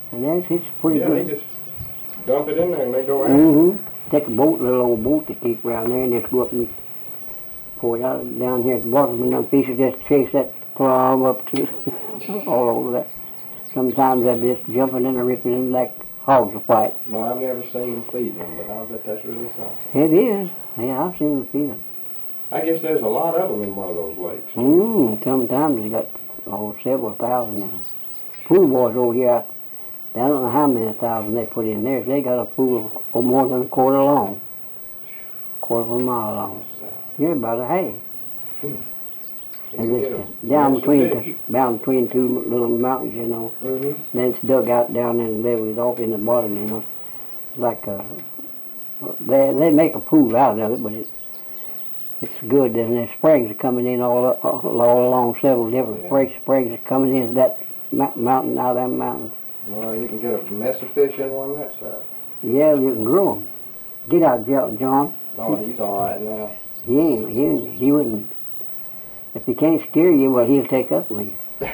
And it's pretty Yeah, good. they just dump it in there and they go out. Mm-hmm. Take a boat, little old boat they keep around there, and just go up and pour it out down here at the bottom, and them fishes just chase that plumb up to all over that. Sometimes they're just jumping in and ripping in like hogs to fight. Well, I've never seen them feeding them, but I bet that's really something. It is. Yeah, I've seen them feed them. I guess there's a lot of them in one of those lakes. Sometimes they got several thousand in them. Pool boys over here, I don't know how many thousand they put in there. They got a pool of more than a quarter long, quarter of a mile long. You're about a hay. And it's down between two little mountains, you know. Mm-hmm. Then it's dug out down and leveled off in the bottom, you know. Like they make a pool out of it, but it's good. And the springs are coming in all along several different springs are coming in that mountain, out of that mountain. Well, you can get a mess of fish in on that side. Yeah, you can grow them. Get out, John. Oh, he's all right now. He wouldn't. If he can't scare you, well, he'll take up with you.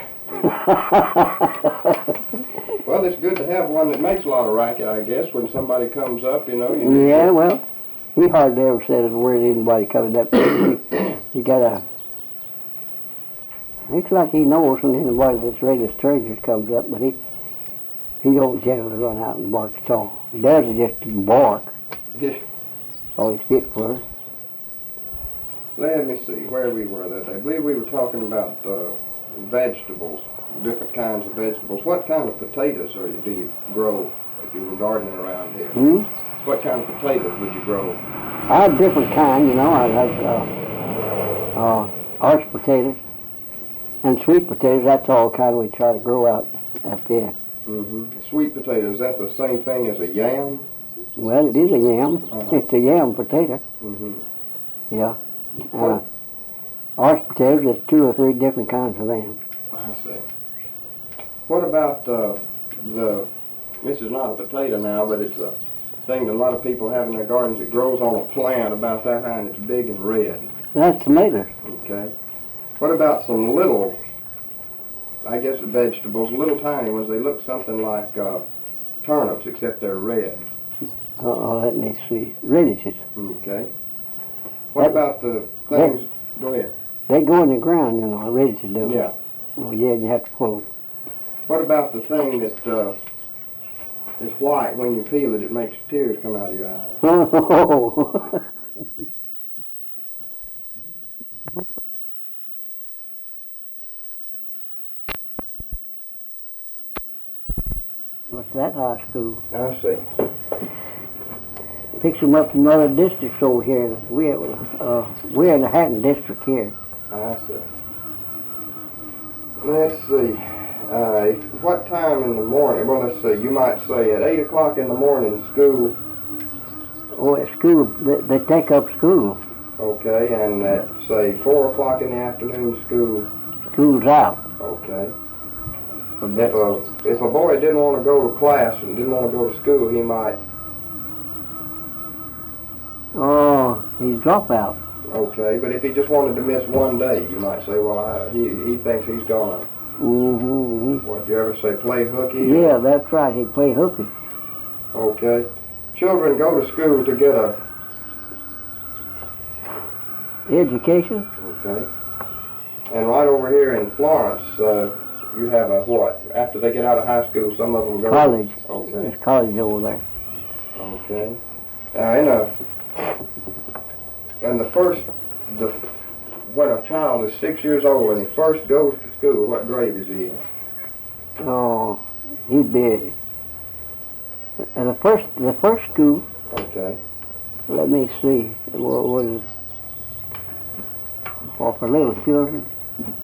Well, it's good to have one that makes a lot of racket, I guess, when somebody comes up, you know. Yeah, well, he hardly ever said a word to anybody coming up. He got a... It's like he knows when anybody that's regular strangers comes up, but he don't generally run out and bark at all. He does it just to bark. Always fit for her. Let me see where we were that day. I believe we were talking about vegetables, different kinds of vegetables. What kind of potatoes do you grow if you were gardening around here? What kind of potatoes would you grow? I have different kinds, you know. I like arch potatoes and sweet potatoes. That's all kind we try to grow out here. Sweet potato, is that the same thing as a yam? Well, it is a yam. It's a yam potato. Yeah. Arch potatoes, there's 2 or 3 different kinds of them. I see. What about this is not a potato now, but it's a thing that a lot of people have in their gardens. It grows on a plant about that high and it's big and red. That's tomatoes. Okay. What about some little, I guess, vegetables, little tiny ones? They look something like turnips, except they're red. Let me see. Radishes. Okay. What about the things? Go ahead. They go in the ground, you know, radishes do. Yeah. Oh, yeah, you have to pull them. What about the thing that is white? When you peel it, it makes tears come out of your eyes. Oh. What's that high school? I see. Picks them up from other districts over here. We're in the Hatton district here. I see. Let's see. What time in the morning? Well, let's see. You might say at 8 o'clock in the morning, school. Oh, at school, they take up school. Okay, and at say 4 o'clock in the afternoon, school. School's out. Okay. If a boy didn't want to go to class and didn't want to go to school, he might. Oh, he's dropout. Okay, but if he just wanted to miss one day, you might say, well, he thinks he's gonna. What, do you ever say play hooky? Yeah, that's right. He play hooky. Okay. Children go to school to get a education. Okay. And right over here in Florence, you have a what? After they get out of high school, some of them go college. Okay. There's college over there. Okay. When a child is 6 years old and he first goes to school, what grade is he in? Oh, he'd be the first school. Okay. Let me see. What was for little children?